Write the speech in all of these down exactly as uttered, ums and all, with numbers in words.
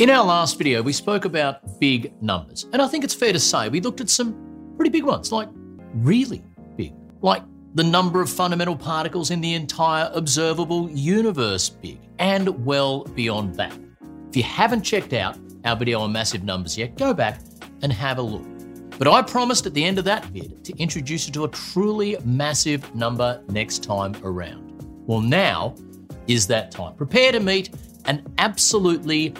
In our last video, we spoke about big numbers, and I think it's fair to say we looked at some pretty big ones, like really big, like the number of fundamental particles in the entire observable universe big, and well beyond that. If you haven't checked out our video on massive numbers yet, go back and have a look. But I promised at the end of that vid to introduce you to a truly massive number next time around. Well, now is that time. Prepare to meet an absolutely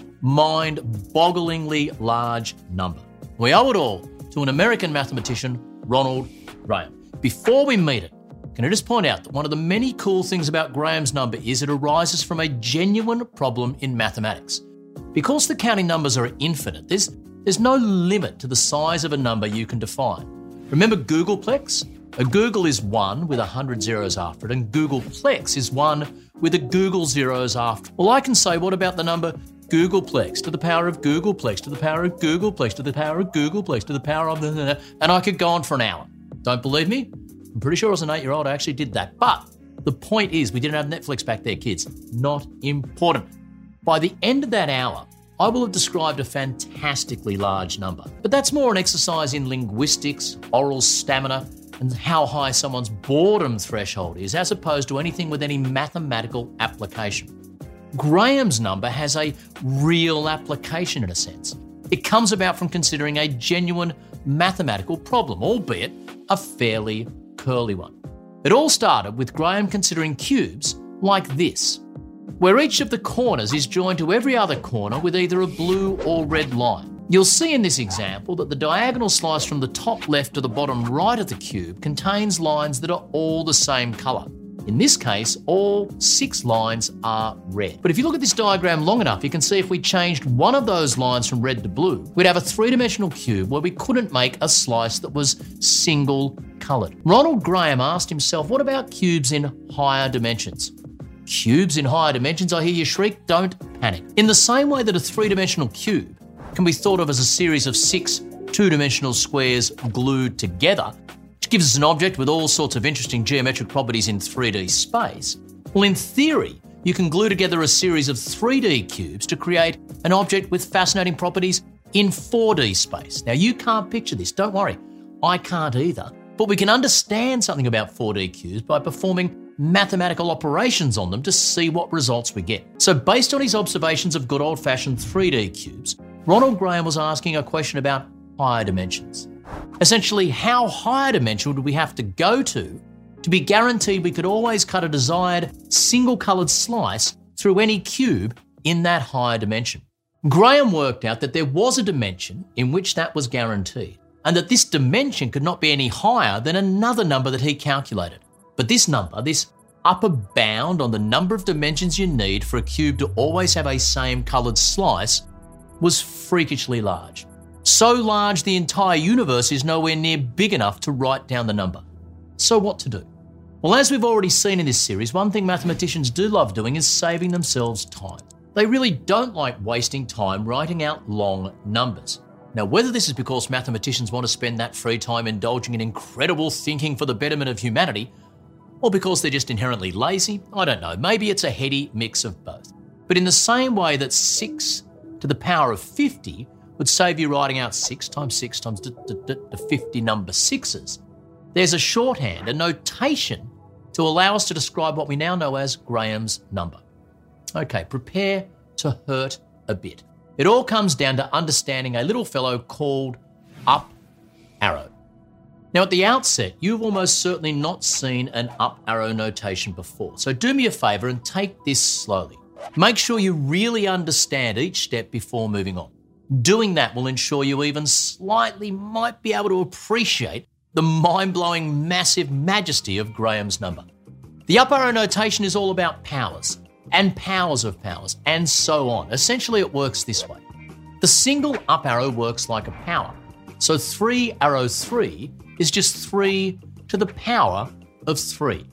mind-bogglingly large number. We owe it all to an American mathematician, Ronald Graham. Before we meet it, can I just point out that one of the many cool things about Graham's number is it arises from a genuine problem in mathematics. Because the counting numbers are infinite, there's, there's no limit to the size of a number you can define. Remember Googleplex? A Google is one with one hundred zeros after it, and Googleplex is one with a Google zeros after it. Well, I can say, what about the number Googleplex to the power of Googleplex to the power of Googleplex to the power of Googleplex to the power of... And I could go on for an hour. Don't believe me? I'm pretty sure as an eight-year-old I actually did that. But the point is, we didn't have Netflix back there, kids. Not important. By the end of that hour, I will have described a fantastically large number. But that's more an exercise in linguistics, oral stamina, and how high someone's boredom threshold is, as opposed to anything with any mathematical application. Graham's number has a real application in a sense. It comes about from considering a genuine mathematical problem, albeit a fairly curly one. It all started with Graham considering cubes like this, where each of the corners is joined to every other corner with either a blue or red line. You'll see in this example that the diagonal slice from the top left to the bottom right of the cube contains lines that are all the same colour. In this case, all six lines are red. But if you look at this diagram long enough, you can see if we changed one of those lines from red to blue, we'd have a three-dimensional cube where we couldn't make a slice that was single-coloured. Ronald Graham asked himself, what about cubes in higher dimensions? Cubes in higher dimensions, I hear you shriek, don't panic. In the same way that a three-dimensional cube can be thought of as a series of six two-dimensional squares glued together, which gives us an object with all sorts of interesting geometric properties in three D space. Well, in theory, you can glue together a series of three D cubes to create an object with fascinating properties in four D space. Now, you can't picture this, don't worry. I can't either. But we can understand something about four D cubes by performing mathematical operations on them to see what results we get. So based on his observations of good old-fashioned three D cubes, Ronald Graham was asking a question about higher dimensions. Essentially, how high a dimension would we have to go to to be guaranteed we could always cut a desired single-coloured slice through any cube in that higher dimension? Graham worked out that there was a dimension in which that was guaranteed, and that this dimension could not be any higher than another number that he calculated. But this number, this upper bound on the number of dimensions you need for a cube to always have a same coloured slice, was freakishly large. So large the entire universe is nowhere near big enough to write down the number. So what to do? Well, as we've already seen in this series, one thing mathematicians do love doing is saving themselves time. They really don't like wasting time writing out long numbers. Now, whether this is because mathematicians want to spend that free time indulging in incredible thinking for the betterment of humanity, or because they're just inherently lazy, I don't know. Maybe it's a heady mix of both. But in the same way that six to the power of fifty would save you writing out six times six times the fifty number sixes, there's a shorthand, a notation to allow us to describe what we now know as Graham's number. Okay, prepare to hurt a bit. It all comes down to understanding a little fellow called up arrow. Now, at the outset, you've almost certainly not seen an up arrow notation before, so do me a favour and take this slowly. Make sure you really understand each step before moving on. Doing that will ensure you even slightly might be able to appreciate the mind-blowing massive majesty of Graham's number. The up arrow notation is all about powers and powers of powers and so on. Essentially, it works this way. The single up arrow works like a power. So three arrow three is just three to the power of three.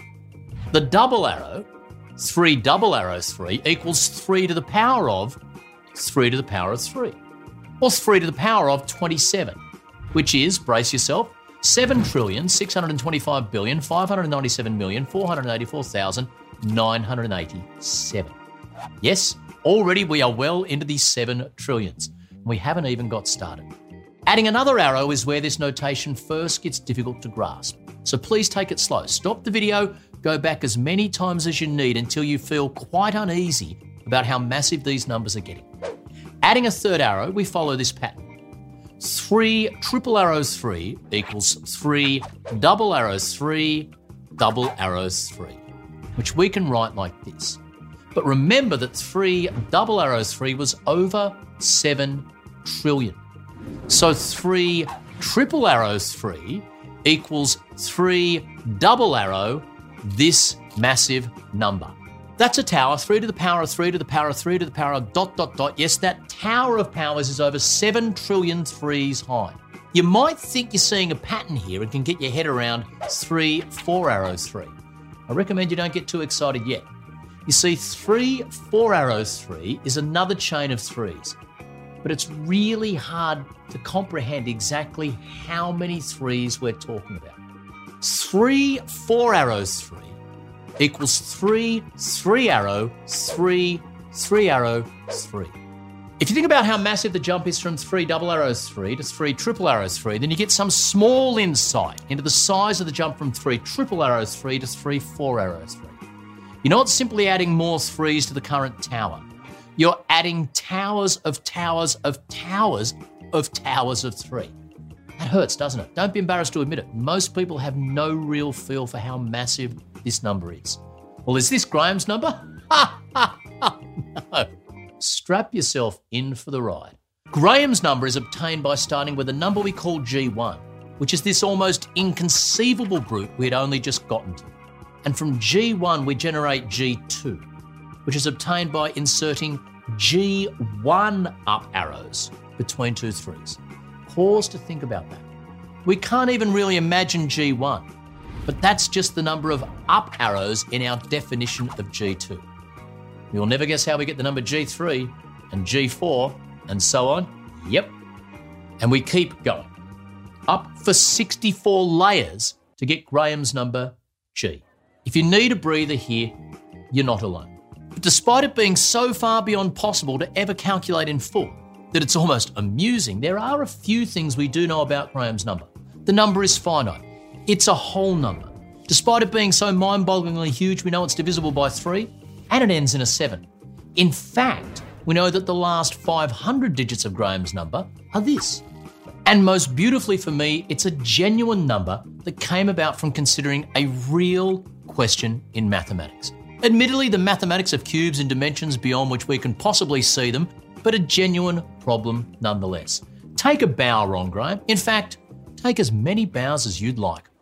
The double arrow, three double arrow three, equals three to the power of three to the power of three, or three to the power of twenty-seven, which is, brace yourself, seven trillion, six hundred twenty-five billion, five hundred ninety-seven million, four hundred eighty-four thousand, nine hundred eighty-seven. Yes, Already we are well into the seven trillions. And we haven't even got started. Adding another arrow is where this notation first gets difficult to grasp. So please take it slow. Stop the video, go back as many times as you need until you feel quite uneasy about how massive these numbers are getting. Adding a third arrow, we follow this pattern. Three triple arrows three equals three double arrows three double arrows three, which we can write like this. But remember that three double arrows three was over seven trillion. So three triple arrows three equals three double arrow this massive number. That's a tower, three to the power of three to the power of three to the power of dot, dot, dot. Yes, that tower of powers is over seven trillion threes high. You might think you're seeing a pattern here and can get your head around three four arrows three. I recommend you don't get too excited yet. You see, three four arrows three is another chain of threes, but it's really hard to comprehend exactly how many threes we're talking about. Three four arrows three equals three, three arrow, three, three arrow, three. If you think about how massive the jump is from three double arrows three to three triple arrows three, then you get some small insight into the size of the jump from three triple arrows three to three four arrows three. You're not simply adding more threes to the current tower. You're adding towers of towers of towers of towers of three. That hurts, doesn't it? Don't be embarrassed to admit it. Most people have no real feel for how massive this number is. Well, is this Graham's number? Ha, ha, ha, no. Strap yourself in for the ride. Graham's number is obtained by starting with a number we call G one, which is this almost inconceivable group we had only just gotten to. And from G one, we generate G two, which is obtained by inserting G one up arrows between two threes. Pause to think about that. We can't even really imagine G one, but that's just the number of up arrows in our definition of G two. You'll never guess how we get the number G three and G four and so on. Yep. And we keep going. Up for sixty-four layers to get Graham's number G. If you need a breather here, you're not alone. But despite it being so far beyond possible to ever calculate in full that it's almost amusing, there are a few things we do know about Graham's number. The number is finite. It's a whole number. Despite it being so mind-bogglingly huge, we know it's divisible by three, and it ends in a seven. In fact, we know that the last five hundred digits of Graham's number are this. And most beautifully for me, it's a genuine number that came about from considering a real question in mathematics. Admittedly, the mathematics of cubes and dimensions beyond which we can possibly see them, but a genuine problem nonetheless. Take a bow, Ron Graham. In fact, take as many bows as you'd like.